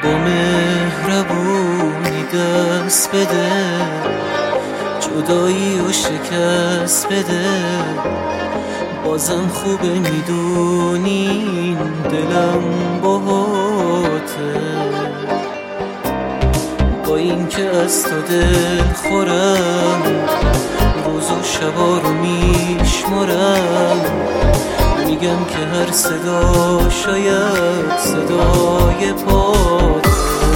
با مهربونی دست بده، جدایی و شکست بده. بازم خوبه میدونین دلم باهاته، با این که از تو دل خورم، روز و شبا رو میشمارم. میگم که هر صدا شاید صدای پاته.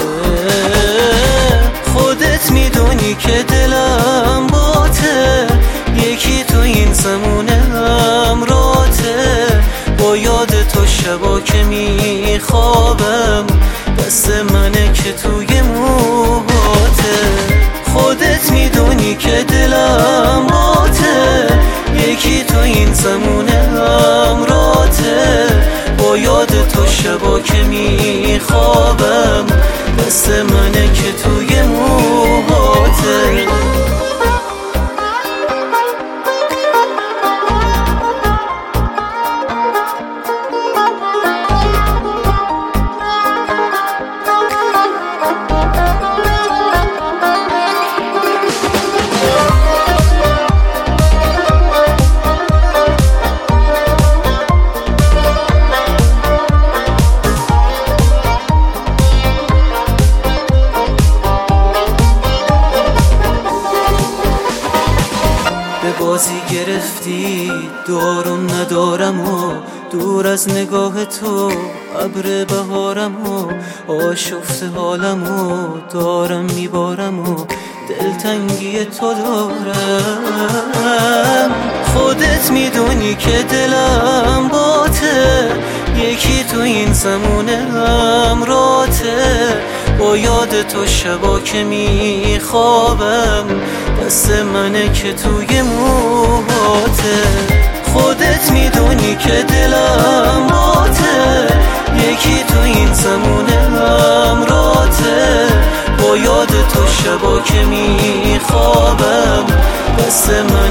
خودت میدونی که دلم باته، یکی تو این زمونه همراته. با یاد تو شبا که میخوابم، دست منه که توی موهاته. خودت میدونی که دلم باته، یکی تو این زمونه همراته. با یاد تو شبا که میخوابم، دست منه که توی موهاته. بازی گرفتی دارم ندارم و دور از نگاه تو ابر بهارم و آشفته حالم و دارم میبارم و دلتنگی تو دارم. خودت میدونی که دلم باته، یکی تو این زمونه همراته. با یاد تو شبا که میخوابم، دست منه که توی موهاته. خودت میدونی که دلم باته، یکی تو این زمونه همراته. با یاد تو شبا که میخوابم، دست منه